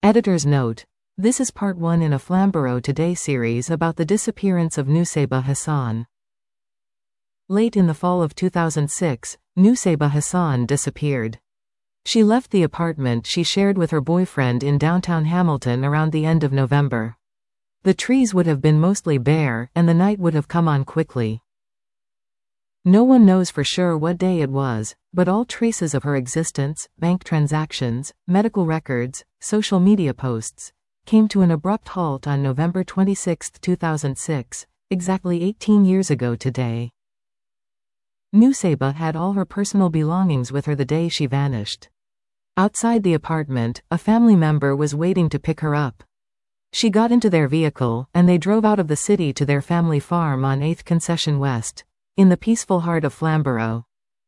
Editor's note: this is part 1 in a Flamborough Today series about the disappearance of Nusayba Hassan. Late in the fall of 2006, Nusayba Hassan disappeared. She left the apartment she shared with her boyfriend in downtown Hamilton around the end of November. The trees would have been mostly bare, and the night would have come on quickly. No one knows for sure what day it was, but all traces of her existence, bank transactions, medical records, social media posts, came to an abrupt halt on November 26, 2006, exactly 18 years ago today. Nusayba had all her personal belongings with her the day she vanished. Outside the apartment, a family member was waiting to pick her up. She got into their vehicle, and they drove out of the city to their family farm on 8th Concession West, in the peaceful heart of Flamborough.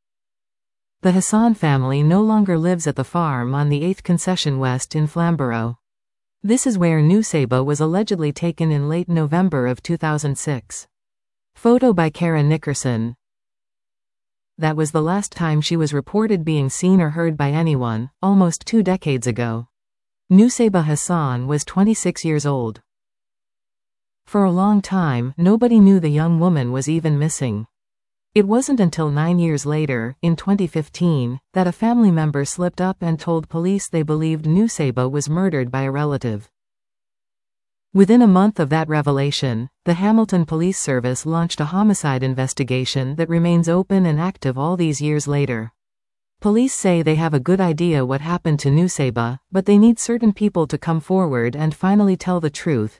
The Hassan family no longer lives at the farm on the 8th Concession West in Flamborough. This is where Nusayba was allegedly taken in late November of 2006. Photo by Kara Nickerson. That was the last time she was reported being seen or heard by anyone, almost 2 decades ago. Nusayba Hassan was 26 years old. For a long time, nobody knew the young woman was even missing. It wasn't until 9 years later, in 2015, that a family member slipped up and told police they believed Nusayba was murdered by a relative. Within a month of that revelation, the Hamilton Police Service launched a homicide investigation that remains open and active all these years later. Police say they have a good idea what happened to Nusayba, but they need certain people to come forward and finally tell the truth.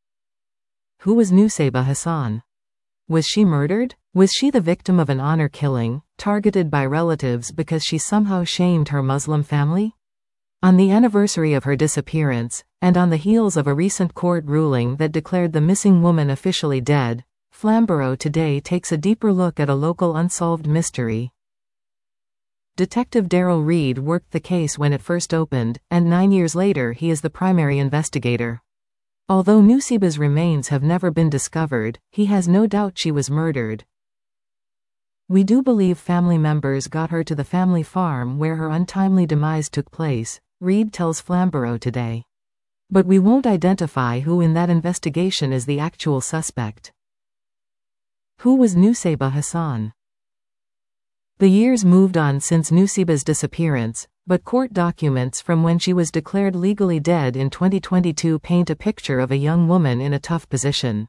Who was Nusayba Hassan? Was she murdered? Was she the victim of an honor killing, targeted by relatives because she somehow shamed her Muslim family? On the anniversary of her disappearance, and on the heels of a recent court ruling that declared the missing woman officially dead, Flamborough Today takes a deeper look at a local unsolved mystery. Detective Daryl Reed worked the case when it first opened, and 9 years later he is the primary investigator. Although Nusayba's remains have never been discovered, he has no doubt she was murdered. We do believe family members got her to the family farm where her untimely demise took place, Reed tells Flamborough Today. But we won't identify who in that investigation is the actual suspect. Who was Nusayba Hassan? The years moved on since Nusayba's disappearance, but court documents from when she was declared legally dead in 2022 paint a picture of a young woman in a tough position.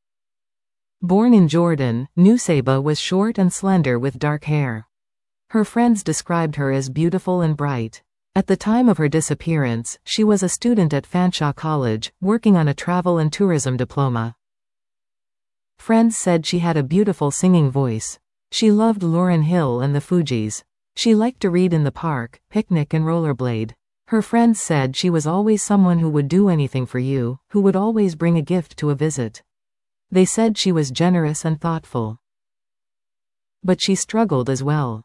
Born in Jordan, Nusayba was short and slender with dark hair. Her friends described her as beautiful and bright. At the time of her disappearance, she was a student at Fanshawe College, working on a travel and tourism diploma. Friends said she had a beautiful singing voice. She loved Lauryn Hill and the Fugees. She liked to read in the park, picnic and rollerblade. Her friends said she was always someone who would do anything for you, who would always bring a gift to a visit. They said she was generous and thoughtful. But she struggled as well.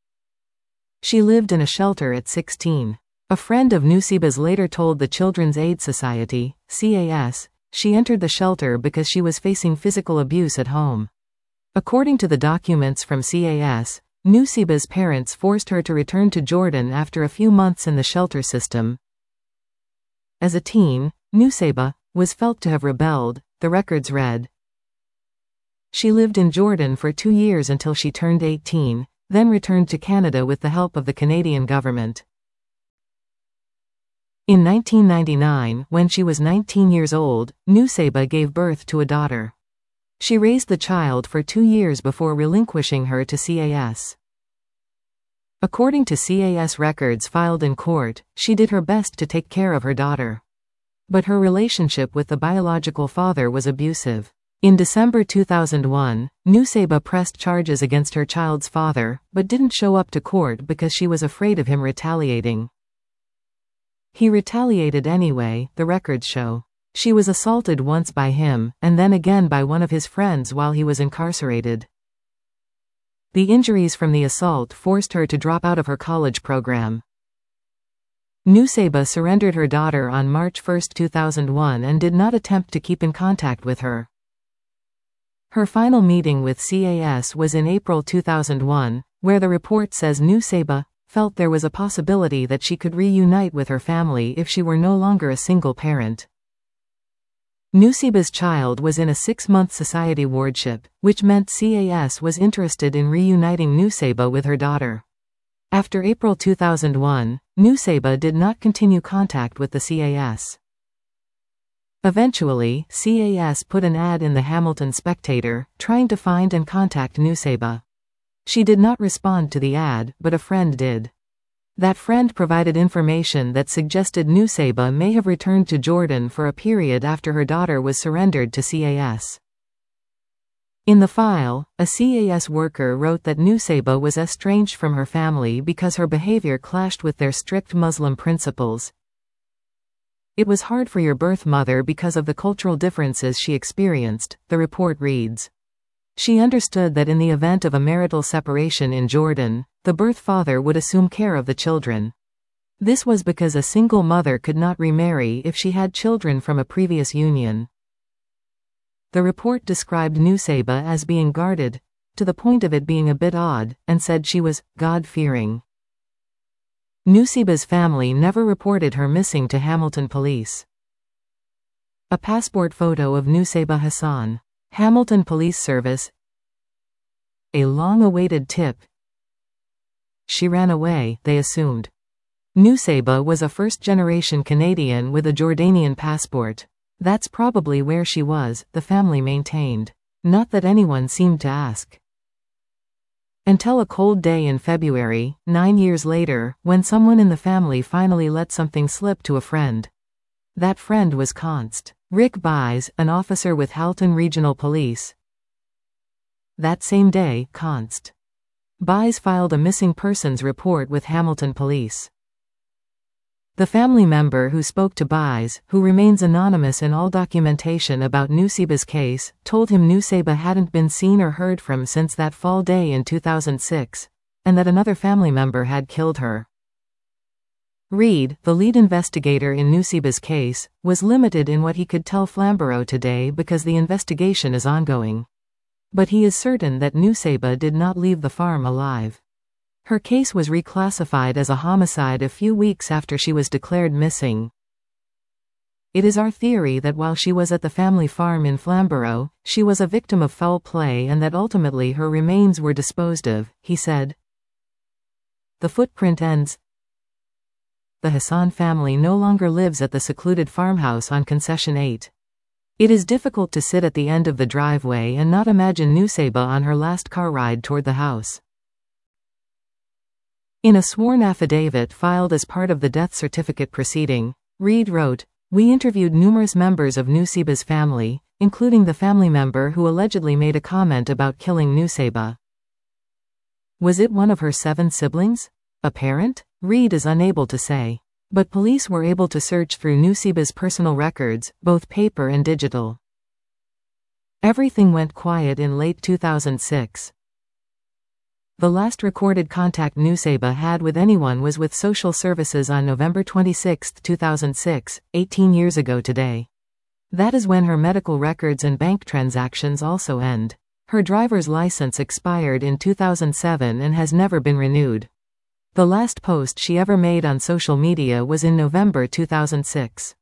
She lived in a shelter at 16. A friend of Nusayba's later told the Children's Aid Society, CAS, she entered the shelter because she was facing physical abuse at home. According to the documents from CAS, Nusayba's parents forced her to return to Jordan after a few months in the shelter system. As a teen, Nusayba was felt to have rebelled, the records read. She lived in Jordan for 2 years until she turned 18, then returned to Canada with the help of the Canadian government. In 1999, when she was 19 years old, Nusayba gave birth to a daughter. She raised the child for 2 years before relinquishing her to CAS. According to CAS records filed in court, she did her best to take care of her daughter. But her relationship with the biological father was abusive. In December 2001, Nusayba pressed charges against her child's father, but didn't show up to court because she was afraid of him retaliating. He retaliated anyway, the records show. She was assaulted once by him, and then again by one of his friends while he was incarcerated. The injuries from the assault forced her to drop out of her college program. Nusayba surrendered her daughter on March 1, 2001 and did not attempt to keep in contact with her. Her final meeting with CAS was in April 2001, where the report says Nusayba felt there was a possibility that she could reunite with her family if she were no longer a single parent. Nuseba's child was in a 6-month society wardship, which meant CAS was interested in reuniting Nuseba with her daughter. After April 2001, Nuseba did not continue contact with the CAS. Eventually, CAS put an ad in the Hamilton Spectator, trying to find and contact Nuseba. She did not respond to the ad, but a friend did. That friend provided information that suggested Nuseba may have returned to Jordan for a period after her daughter was surrendered to CAS. In the file, a CAS worker wrote that Nuseba was estranged from her family because her behavior clashed with their strict Muslim principles. It was hard for your birth mother because of the cultural differences she experienced, the report reads. She understood that in the event of a marital separation in Jordan, the birth father would assume care of the children. This was because a single mother could not remarry if she had children from a previous union. The report described Nuseba as being guarded, to the point of it being a bit odd, and said she was God-fearing. Nuseba's family never reported her missing to Hamilton police. A passport photo of Nuseba Hassan. Hamilton Police Service. A long-awaited tip. She ran away, they assumed. Nuseba was a first-generation Canadian with a Jordanian passport. That's probably where she was, the family maintained. Not that anyone seemed to ask. Until a cold day in February, 9 years later, when someone in the family finally let something slip to a friend. That friend was Const. Rick Buys, an officer with Halton Regional Police. That same day, Const. Buys filed a missing persons report with Hamilton Police. The family member who spoke to Buys, who remains anonymous in all documentation about Nuseba's case, told him Nuseba hadn't been seen or heard from since that fall day in 2006, and that another family member had killed her. Reed, the lead investigator in Nuseba's case, was limited in what he could tell Flamborough Today because the investigation is ongoing. But he is certain that Nuseba did not leave the farm alive. Her case was reclassified as a homicide a few weeks after she was declared missing. It is our theory that while she was at the family farm in Flamborough, she was a victim of foul play and that ultimately her remains were disposed of, he said. The footprint ends. The Hassan family no longer lives at the secluded farmhouse on Concession 8. It is difficult to sit at the end of the driveway and not imagine Nuseba on her last car ride toward the house. In a sworn affidavit filed as part of the death certificate proceeding, Reed wrote, "We interviewed numerous members of Nuseba's family, including the family member who allegedly made a comment about killing Nuseba. Was it one of her 7 siblings? A parent? Reed is unable to say. But police were able to search through Nuseba's personal records, both paper and digital. Everything went quiet in late 2006. The last recorded contact Nuseba had with anyone was with social services on November 26, 2006, 18 years ago today. That is when her medical records and bank transactions also end. Her driver's license expired in 2007 and has never been renewed. The last post she ever made on social media was in November 2006.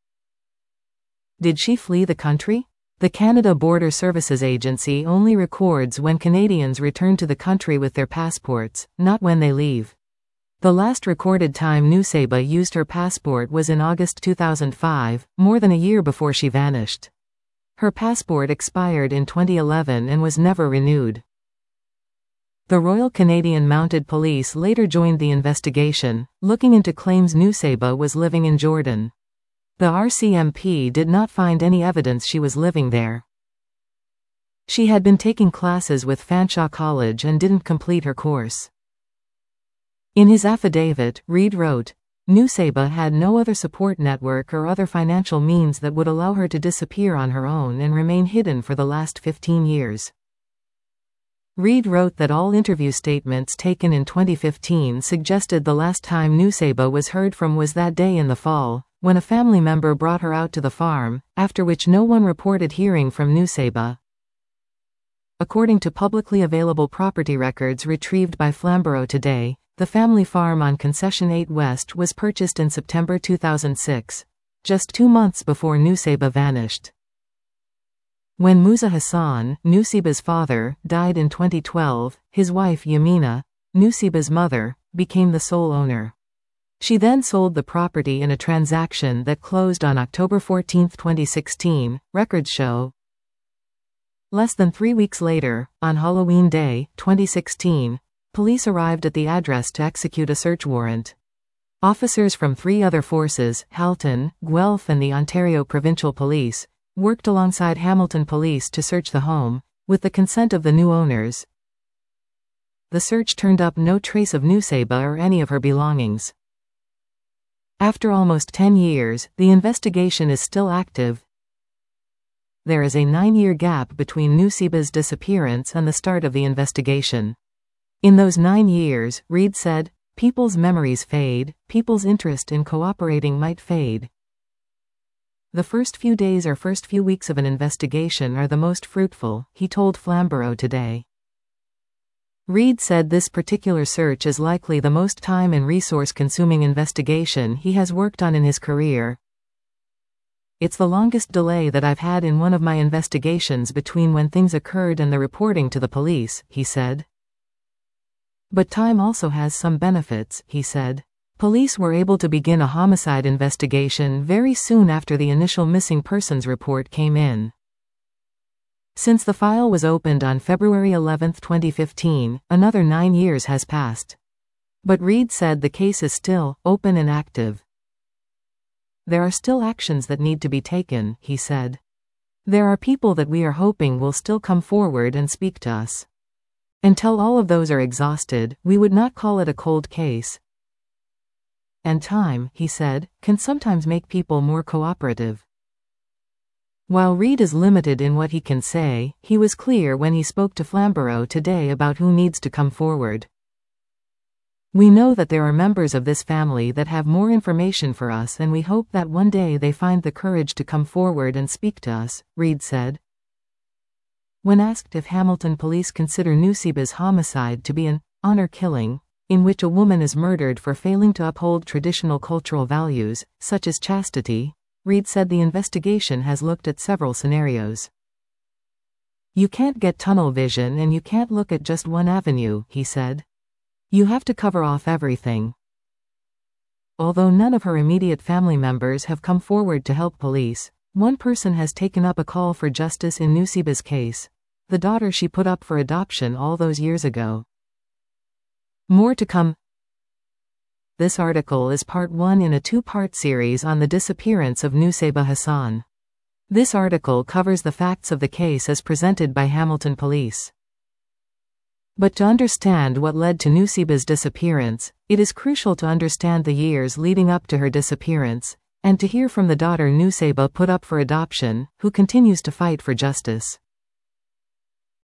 Did she flee the country? The Canada Border Services Agency only records when Canadians return to the country with their passports, not when they leave. The last recorded time Nuseba used her passport was in August 2005, more than a year before she vanished. Her passport expired in 2011 and was never renewed. The Royal Canadian Mounted Police later joined the investigation, looking into claims Nuseba was living in Jordan. The RCMP did not find any evidence she was living there. She had been taking classes with Fanshawe College and didn't complete her course. In his affidavit, Reed wrote, Nuseba had no other support network or other financial means that would allow her to disappear on her own and remain hidden for the last 15 years. Reed wrote that all interview statements taken in 2015 suggested the last time Nuseba was heard from was that day in the fall, when a family member brought her out to the farm, after which no one reported hearing from Nuseba. According to publicly available property records retrieved by Flamborough Today, The family farm on Concession 8 West was purchased in September 2006, just 2 months before Nusseibeh vanished. When Musa Hassan, Nusseibeh's father, died in 2012, his wife Yamina, Nusseibeh's mother, became the sole owner. She then sold the property in a transaction that closed on October 14, 2016, records show. Less than 3 weeks later, on Halloween Day, 2016, police arrived at the address to execute a search warrant. Officers from 3 other forces, Halton, Guelph and the Ontario Provincial Police, worked alongside Hamilton Police to search the home, with the consent of the new owners. The search turned up no trace of Nusseibeh or any of her belongings. After almost 10 years, the investigation is still active. There is a 9-year gap between Nusseibeh's disappearance and the start of the investigation. In those 9 years, Reid said, people's memories fade, people's interest in cooperating might fade. The first few days or first few weeks of an investigation are the most fruitful, he told Flamborough Today. Reid said this particular search is likely the most time and resource-consuming investigation he has worked on in his career. It's the longest delay that I've had in one of my investigations between when things occurred and the reporting to the police, he said. But time also has some benefits, he said. Police were able to begin a homicide investigation very soon after the initial missing persons report came in. Since the file was opened on February 11, 2015, another 9 years has passed. But Reid said the case is still open and active. There are still actions that need to be taken, he said. There are people that we are hoping will still come forward and speak to us. Until all of those are exhausted, we would not call it a cold case. And time, he said, can sometimes make people more cooperative. While Reid is limited in what he can say, he was clear when he spoke to Flamborough Today about who needs to come forward. We know that there are members of this family that have more information for us, and we hope that one day they find the courage to come forward and speak to us, Reid said. When asked if Hamilton Police consider Nusseibeh's homicide to be an honor killing, in which a woman is murdered for failing to uphold traditional cultural values, such as chastity, Reid said the investigation has looked at several scenarios. You can't get tunnel vision and you can't look at just one avenue, he said. You have to cover off everything. Although none of her immediate family members have come forward to help police, one person has taken up a call for justice in Nusseibeh's case, the daughter she put up for adoption all those years ago. More to come. This article is part 1 in a 2-part series on the disappearance of Nusseibeh Hassan. This article covers the facts of the case as presented by Hamilton Police. But to understand what led to Nusseibeh's disappearance, it is crucial to understand the years leading up to her disappearance, and to hear from the daughter Nusseibeh put up for adoption, who continues to fight for justice.